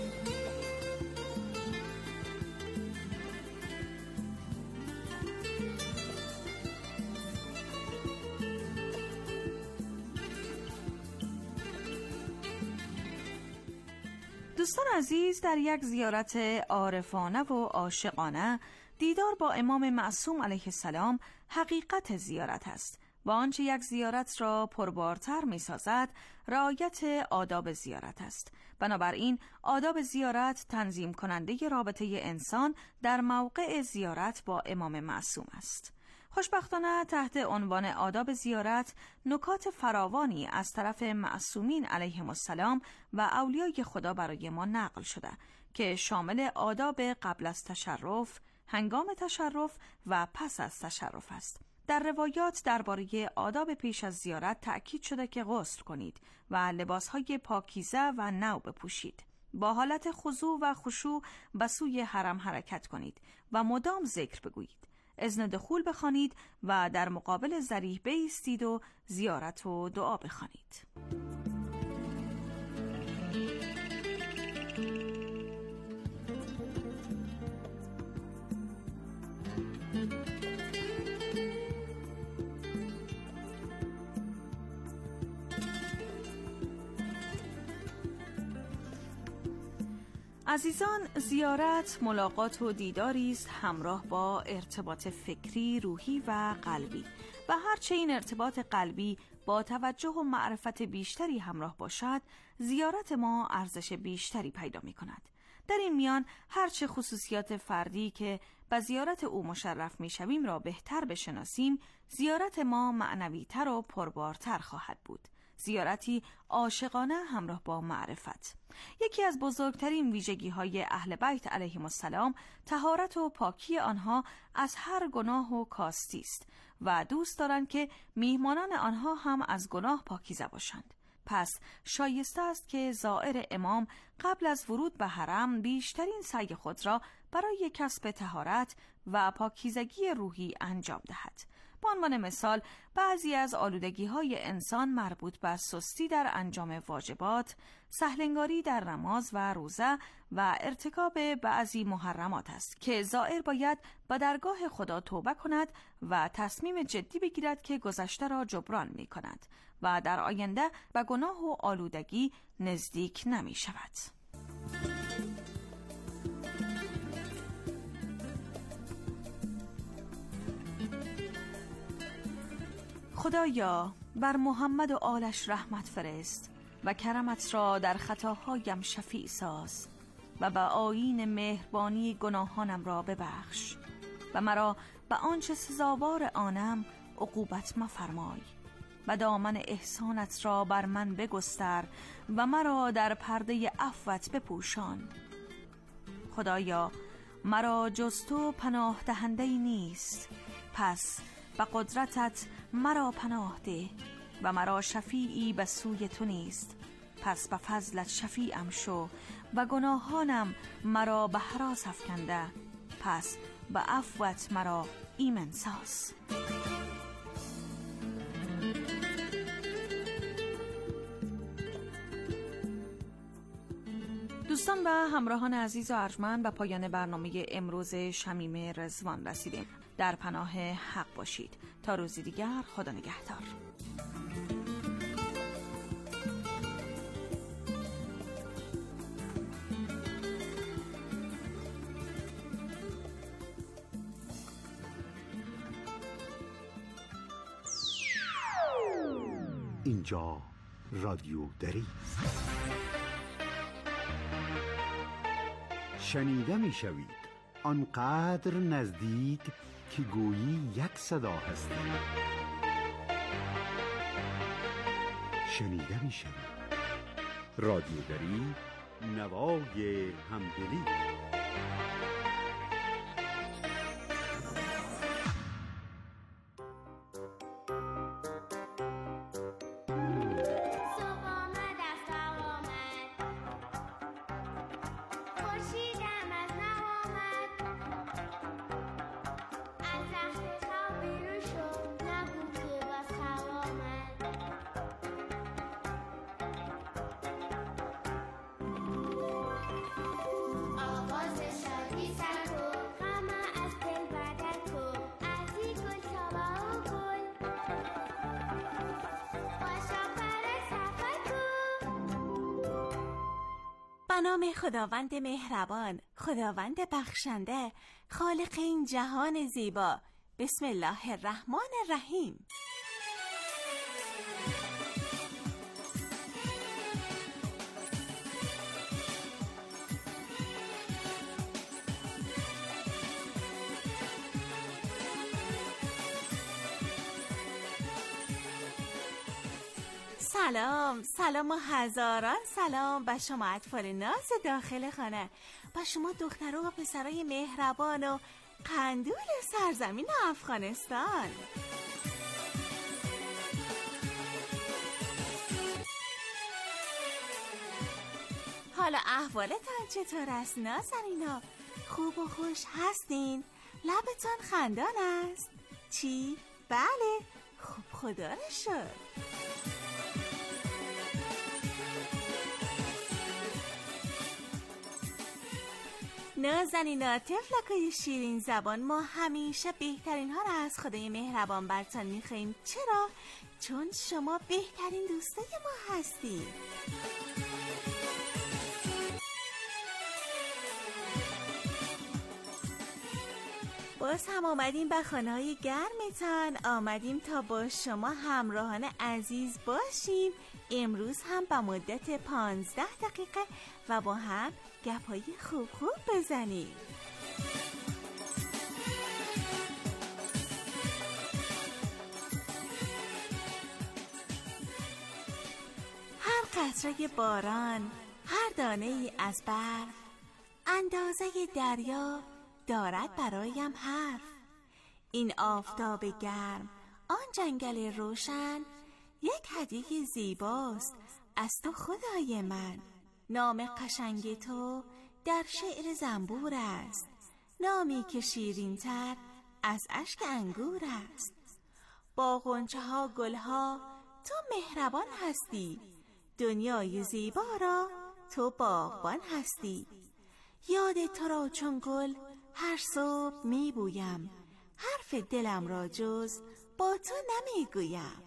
دوستان عزیز، در یک زیارت عارفانه و عاشقانه دیدار با امام معصوم علیه السلام حقیقت زیارت است و آنچه یک زیارت را پربارتر می سازد رعایت آداب زیارت است. بنابراین آداب زیارت تنظیم کننده رابطه انسان در موقع زیارت با امام معصوم است. خوشبختانه تحت عنوان آداب زیارت نکات فراوانی از طرف معصومین علیهم السلام و اولیای خدا برای ما نقل شده که شامل آداب قبل از تشرف، هنگام تشرف و پس از تشرف است. در روایات درباره آداب پیش از زیارت تأکید شده که غسل کنید و لباسهای پاکیزه و نو بپوشید. با حالت خضوع و خشوع به سوی حرم حرکت کنید و مدام ذکر بگویید. اذن دخول بخوانید و در مقابل ضریح بایستید و زیارت و دعا بخوانید. عزیزان، زیارت ملاقات و دیداری است همراه با ارتباط فکری، روحی و قلبی و هرچه این ارتباط قلبی با توجه و معرفت بیشتری همراه باشد، زیارت ما ارزش بیشتری پیدا می کند. در این میان هرچه خصوصیات فردی که به زیارت او مشرف می شویم را بهتر بشناسیم، زیارت ما معنوی‌تر و پربارتر خواهد بود. زیارتی عاشقانه همراه با معرفت. یکی از بزرگترین ویژگی‌های اهل بیت علیهم السلام طهارت و پاکی آنها از هر گناه و کاستی است و دوست دارند که میهمانان آنها هم از گناه پاکیزه باشند. پس شایسته است که زائر امام قبل از ورود به حرم بیشترین سعی خود را برای کسب طهارت و پاکیزگی روحی انجام دهد. به عنوان مثال، بعضی از آلودگی‌های انسان مربوط به سستی در انجام واجبات، سهلنگاری در نماز و روزه و ارتکاب بعضی محرمات است که زائر باید به درگاه خدا توبه کند و تصمیم جدی بگیرد که گذشته را جبران می کند و در آینده به گناه و آلودگی نزدیک نمی شود. خدایا بر محمد و آلش رحمت فرست و کرمت را در خطاهایم شفیع ساز و به آیین مهربانی گناهانم را ببخش و مرا به آنچه سزاوار آنم عقوبت مفرمای و دامن احسانت را بر من بگستر و مرا در پرده عفوت بپوشان. خدایا مرا جز تو پناه دهنده‌ای نیست، پس به قدرتت مرا پناه ده و مرا شفیعی به سوی تو نیست، پس به فضلت شفیعم شو و گناهانم مرا به هراس افکنده، پس به عفوت مرا ایمن ساز. دوستان و همراهان عزیز و ارجمند، به پایان برنامه امروز شمیم رضوان رسیدیم. در پناه حق باشید. تا روزی دیگر، خدا نگهدار. اینجا رادیو دری است. شنیده می شوید آنقدر نزدیک که گویی یک صدا هستی. شنیده میشه. رادیو دری، نوای همدلی. به نام خداوند مهربان، خداوند بخشنده، خالق این جهان زیبا. بسم الله الرحمن الرحیم. سلام و هزاران سلام به شما اطفال ناز داخل خانه، به شما دخترها و پسرای مهربان و قندول سرزمین افغانستان. حالا احوالتان چطور است نازنینا؟ خوب و خوش هستین؟ لبتان خندان است؟ چی؟ بله، خوب خدا را شکر. نازنینا طفلکای شیرین زبان، ما همیشه بهترین ها را از خدای مهربان برتان میخواییم. چرا؟ چون شما بهترین دوستای ما هستید. باز هم آمدیم به خانه‌های گرمتان، آمدیم تا با شما همراهان عزیز باشیم. امروز هم به مدت 15 دقیقه و با هم گپ‌های خوب بزنیم. هر قطره باران، هر دانه ای از برف، اندازه دریا دارد برایم حرف. این آفتاب گرم، آن جنگل روشن، یک هدیه زیباست از تو خدای من. نام قشنگ تو در شعر زنبور است، نامی که شیرین تر از اشک انگور است. با غنچه ها گل ها تو مهربان هستی، دنیای زیبا را تو باغبان هستی. یاد تو را چون گل هر صبح می بویم، حرف دلم را جز با تو نمی گویم.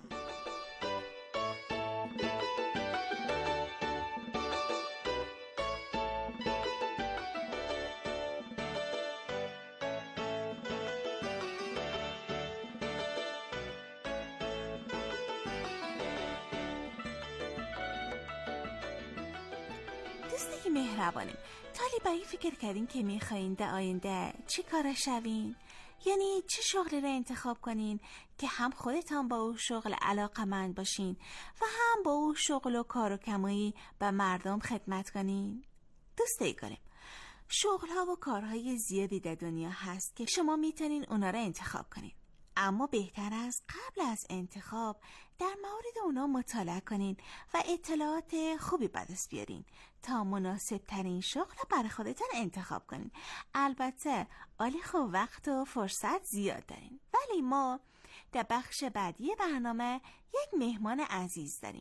دوستای مهربانم، تالی برای فکر کردین که میخواین در آینده چی کار شوین؟ یعنی چه شغلی را انتخاب کنین که هم خودتان با او شغل علاقمند باشین و هم با او شغل و کار و کمایی به مردم خدمت کنین؟ دوستای گلم، شغل‌ها و کارهای زیادی در دنیا هست که شما میتونین اونا را انتخاب کنین، اما بهتر است قبل از انتخاب در مورد اونا مطالعه کنین و اطلاعات خوبی به دست بیارین تا مناسب ترین شغل برای خودتان انتخاب کنین. البته خب وقت و فرصت زیاد دارین، ولی ما در بخش بعدی برنامه یک مهمان عزیز داریم.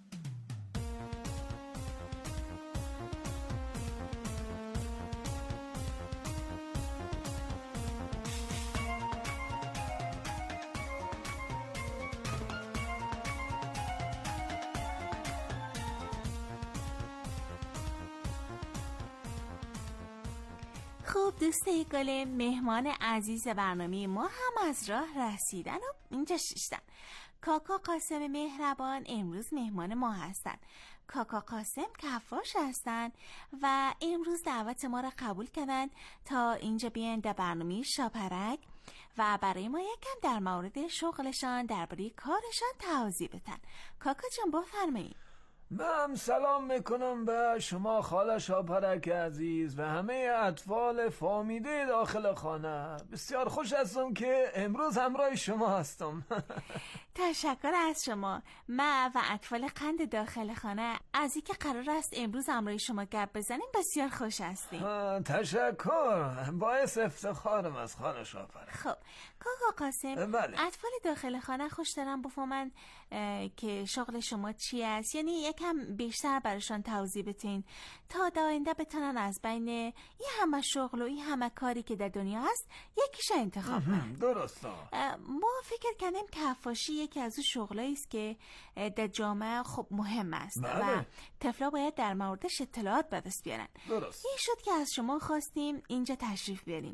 خب دوستای گل، مهمان عزیز برنامه ما هم از راه رسیدن و اینجا ششتن. کاکا قاسم مهربان امروز مهمان ما هستن. کاکا قاسم کفاش هستن و امروز دعوت ما را قبول کردن تا اینجا بیان در برنامه شاپرک و برای ما یکم در مورد شغلشان درباره کارشان توضیح بدن. کاکا جان بفرمایید. من سلام میکنم به شما خاله شاپرک عزیز و همه اطفال فامیده داخل خانه. بسیار خوش هستم که امروز همراه شما هستم. تشکر از شما. من و اطفال قند داخل خانه از اینکه قرار است امروز همراه شما گپ بزنیم بسیار خوش هستیم. تشکر، باعث افتخارم از خاله شاپرک. خب کاکا قاسم، بله. اطفال داخل خانه خوش دارم بفهمن که شغل شما چی است، یعنی یکم بیشتر براشون توضیح بدین تا در آینده بتونن از بین این همه شغل و این همه کاری که در دنیا هست یکیش انتخاب کنن. درسته. ما فکر کردیم کفاشی یکی از اون شغلایی است که در جامعه خب مهم است. بله. و طفلا باید در موردش اطلاعات به دست بیارن. درست. این شد که از شما خواستیم اینجا تشریف بیارین.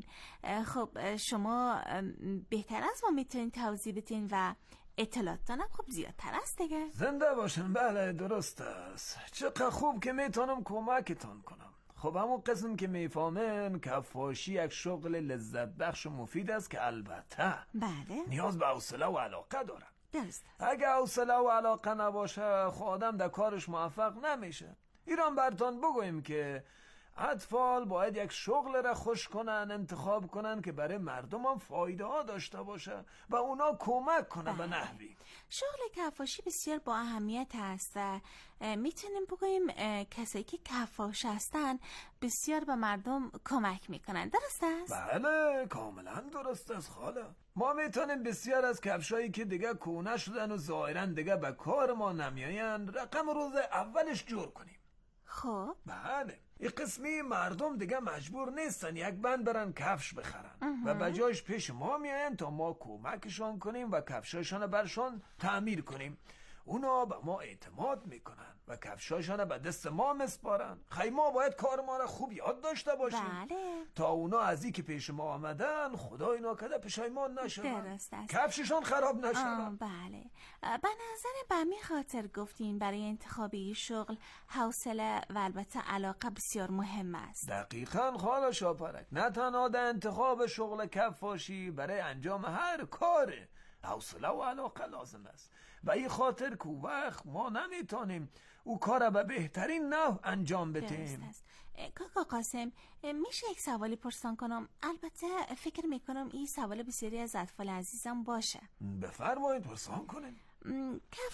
خب شما بهتر از ما میتونین توضیح بدین و اطلاعاتتانم خب زیادتر است دیگه. زنده باشن. بله درست است. چقدر خوب که میتونم کمکتان کنم. خب همون قسم که میفهمن کفاشی یک شغل لذت بخش و مفید است که البته بله نیاز به حوصله و علاقه داره. درست. اگه حوصله و علاقه نباشه خب آدم در کارش موفق نمیشه. ایران برتان بگویم که اطفال باید یک شغل را خوش کنن، انتخاب کنن که برای مردم هم فایده ها داشته باشه و اونا کمک کنه به نحوی. شغل کفاشی بسیار با اهمیت هست و میتونیم بگویم کسایی که کفاش هستن بسیار به مردم کمک میکنن. درست است؟ بله کاملا درست است خاله. ما میتونیم بسیار از کفشایی که دیگه کهنه شدن و ظاهرا دیگه به کار ما نمیاین رقم روز اولش جور کنیم. خب بله این قسمی مردم دیگه مجبور نیستن یک بند برن کفش بخرن و بجایش پیش ما میاین تا ما کمکشان کنیم و کفشایشان برشان تعمیر کنیم. اونا به ما اعتماد میکنن و کفشایشان به دست ما مسپارن. خیلی ما باید کار ما را خوب یاد داشته باشیم. بله. تا اونا از این که پیش ما آمدن خدا اینا کده پشایمان نشون. درست است. کفششان خراب نشون. بله. به نظر به می خاطر گفتین برای انتخاب این شغل حوصله و البته علاقه بسیار مهم است. دقیقاً خاله شاپرک. نه تنها در انتخاب شغل کفاشی برای انجام هر کار حوصله و علاقه لازم است. و این خاطر که وقت ما نمیتونیم او کار به بهترین نحو انجام بدیم. کاکا قاسم میشه یک سوالی پرسان کنم؟ البته فکر میکنم این سوال بسیاری از اطفال عزیزم باشه. بفرمایید پرسان کنیم.